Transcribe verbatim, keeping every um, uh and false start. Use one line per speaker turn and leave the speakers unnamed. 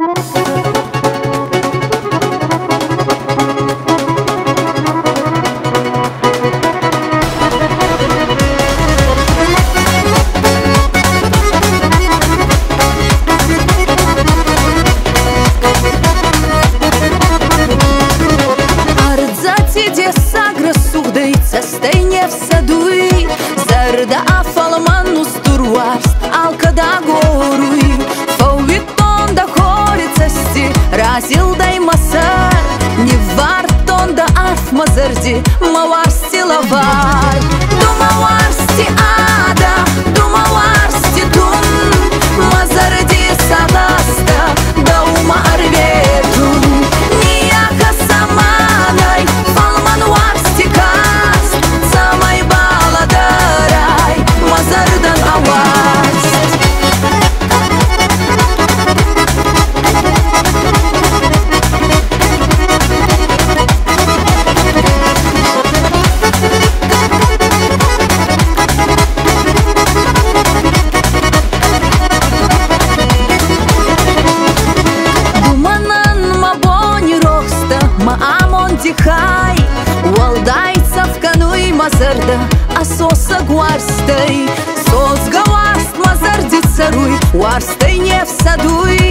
Zarda afalmanu sturvast, alkada gorui Fauviton da holicasti, razildai masar Не вартон да арф мазарди, маварсти лавар Думаварсти ада, думаварсти дум Мазарди саласта, да ума арветун Нияка саманай, фалманварсти каст Самай баладарай, мазардан аваст Маамон дихай, уалдайца в кануй мазарда, а соса гуарстай, сос гаварст мазарди царуй, уарстай не в садуй.